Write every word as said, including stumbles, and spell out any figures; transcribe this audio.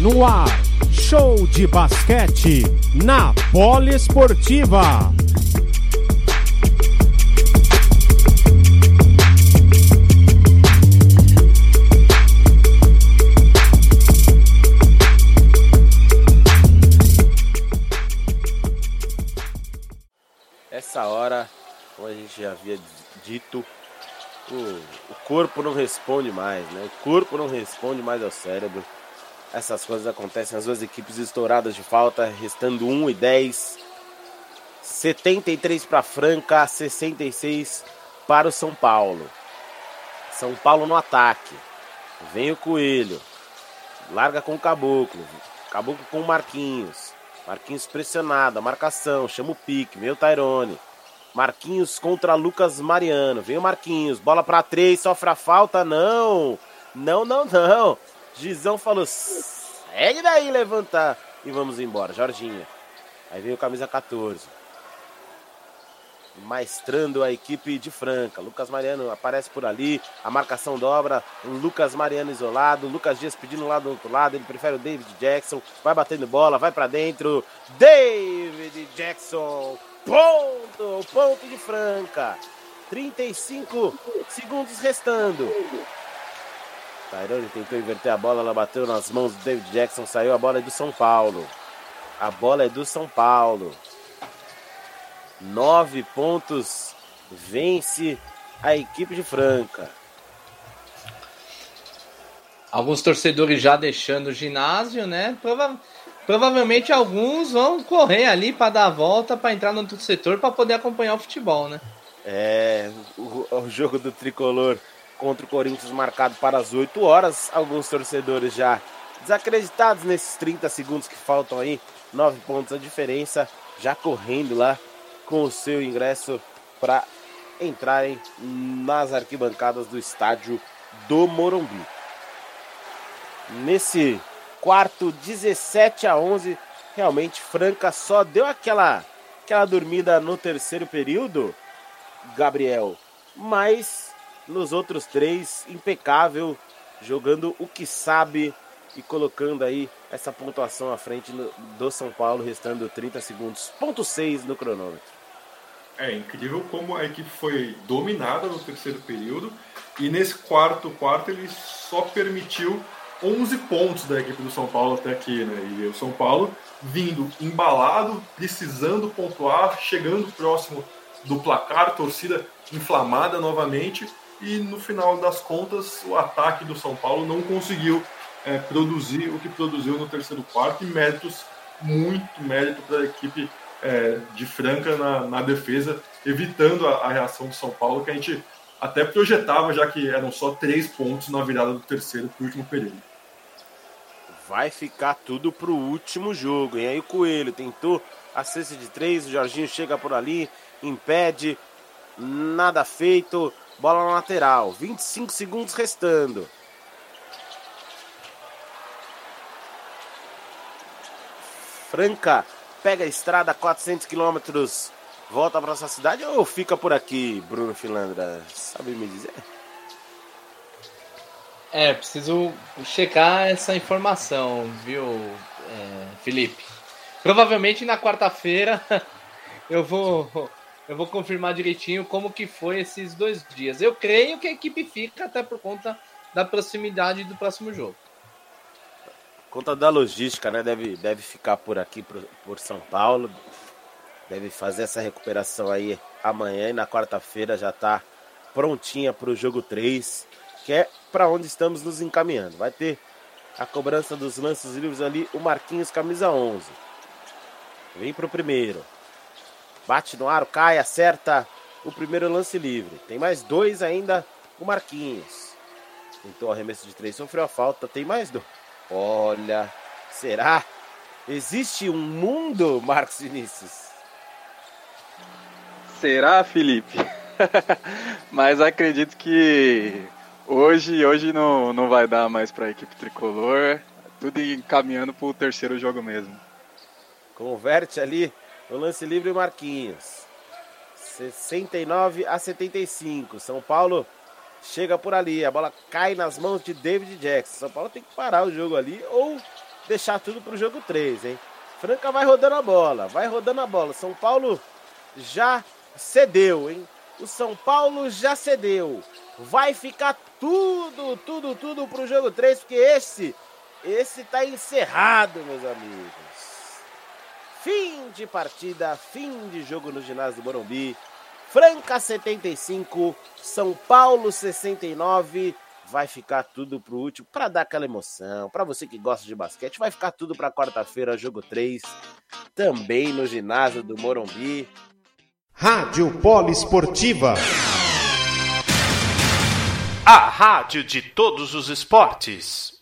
No ar, show de basquete na Poliesportiva. Essa hora, como a gente já havia dito, o, o corpo não responde mais, né? O corpo não responde mais ao cérebro. Essas coisas acontecem, as duas equipes estouradas de falta, restando um e dez. setenta e três para Franca, sessenta e seis para o São Paulo. São Paulo no ataque. Vem o Coelho. Larga com o Caboclo. Caboclo com o Marquinhos. Marquinhos pressionado, a marcação, chama o pique, vem o Tairone. Marquinhos contra Lucas Mariano, vem o Marquinhos, bola para três, sofre a falta, não, não, não, não. Gizão falou, segue daí, levanta e vamos embora, Jorginho. Aí vem o camisa catorze. Maestrando a equipe de Franca. Lucas Mariano aparece por ali. A marcação dobra. Lucas Mariano isolado. Lucas Dias pedindo lá do outro lado. Ele prefere o David Jackson. Vai batendo bola. Vai pra dentro. David Jackson. Ponto. Ponto de Franca. trinta e cinco segundos restando. Tairone tentou inverter a bola. Ela bateu nas mãos do David Jackson. Saiu. A bola é do São Paulo. A bola é do São Paulo. Nove pontos, vence a equipe de Franca. Alguns torcedores já deixando o ginásio, né? Prova- provavelmente alguns vão correr ali para dar a volta, para entrar no outro setor, para poder acompanhar o futebol, né? É, o, o jogo do Tricolor contra o Corinthians marcado para as oito horas. Alguns torcedores já desacreditados nesses trinta segundos que faltam aí. Nove pontos a diferença, já correndo lá com o seu ingresso para entrarem nas arquibancadas do estádio do Morumbi. Nesse quarto, dezessete a onze, realmente Franca só deu aquela, aquela dormida no terceiro período, Gabriel, mas nos outros três, impecável, jogando o que sabe e colocando aí essa pontuação à frente do São Paulo, restando trinta segundos, ponto seis no cronômetro. É incrível como a equipe foi dominada no terceiro período e nesse quarto quarto ele só permitiu onze pontos da equipe do São Paulo até aqui, né? E o São Paulo vindo embalado, precisando pontuar, chegando próximo do placar, torcida inflamada novamente e no final das contas o ataque do São Paulo não conseguiu é, produzir o que produziu no terceiro quarto e méritos, muito mérito para a equipe É, de Franca na, na defesa, evitando a, a reação do São Paulo, que a gente até projetava, já que eram só três pontos na virada do terceiro para o último período. Vai ficar tudo para o último jogo. E aí o Coelho tentou a cesta de três, o Jorginho chega por ali, impede, nada feito, bola na lateral, vinte e cinco segundos restando. Franca pega a estrada, quatrocentos quilômetros, volta para sua cidade ou fica por aqui, Bruno Filandra? Sabe me dizer? É, preciso checar essa informação, viu, é, Felipe? Provavelmente na quarta-feira eu vou, eu vou confirmar direitinho como que foi esses dois dias. Eu creio que a equipe fica até por conta da proximidade do próximo jogo. Conta da logística, né? Deve, deve ficar por aqui, por, por São Paulo. Deve fazer essa recuperação aí amanhã e na quarta-feira já tá prontinha para o jogo três, que é para onde estamos nos encaminhando. Vai ter a cobrança dos lances livres ali, o Marquinhos, camisa onze. Vem pro primeiro. Bate no aro, cai, acerta o primeiro lance livre. Tem mais dois ainda, o Marquinhos. Tentou o arremesso de três, sofreu a falta, tem mais dois. Olha, será? Existe um mundo, Marcos Vinícius? Será, Felipe? Mas acredito que hoje, hoje não, não vai dar mais para a equipe tricolor. Tudo encaminhando para o terceiro jogo mesmo. Converte ali o lance livre Marquinhos. sessenta e nove a setenta e cinco. São Paulo chega por ali, a bola cai nas mãos de David Jackson. São Paulo tem que parar o jogo ali ou deixar tudo pro jogo três, hein? Franca vai rodando a bola, vai rodando a bola. São Paulo já cedeu, hein? O São Paulo já cedeu. Vai ficar tudo, tudo, tudo pro jogo três, porque esse, esse tá encerrado, meus amigos. Fim de partida, fim de jogo no ginásio do Morumbi. Franca setenta e cinco, São Paulo sessenta e nove. Vai ficar tudo pro último, para dar aquela emoção. Para você que gosta de basquete, vai ficar tudo para quarta-feira, jogo três. Também no ginásio do Morumbi. Rádio Poliesportiva. A rádio de todos os esportes.